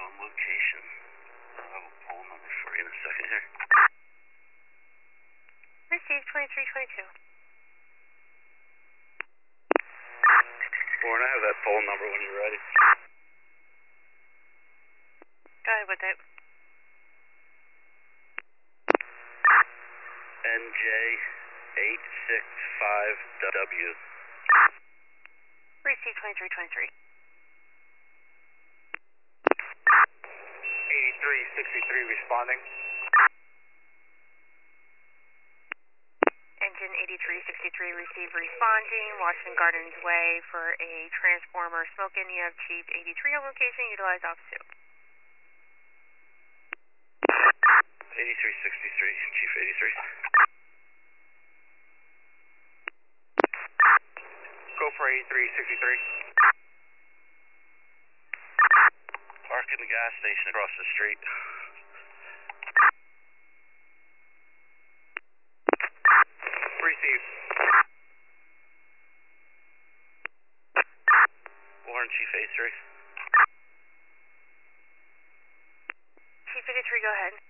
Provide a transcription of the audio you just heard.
location. I'll have a poll number for you in a second here. Received 2322. Warren, I have that poll number when you're ready. Go ahead with it. NJ865W. Received 2323. 8363 responding. Engine 8363 received responding. Washington Gardens Way for a transformer smoking. You have Chief 83 on location. Utilize Office 2. 8363, Chief 83. Go for 8363. Park in the gas station across the street. Received. Warren, Chief 83. Chief 83, go ahead.